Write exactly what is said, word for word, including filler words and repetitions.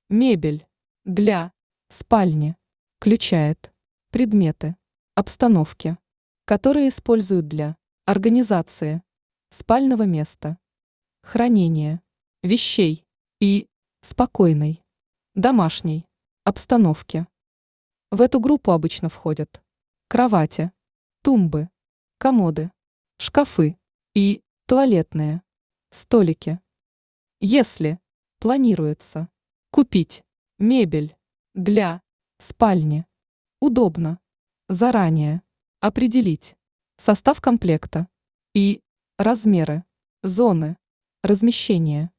Мебель для спальни включает предметы, обстановки, которые используют для организации спального места, хранения вещей и спокойной домашней обстановки. В эту группу обычно входят кровати, тумбы, комоды, шкафы и туалетные столики. Если планируется купить мебель для спальни, удобно заранее определить состав комплекта и размеры зоны размещения.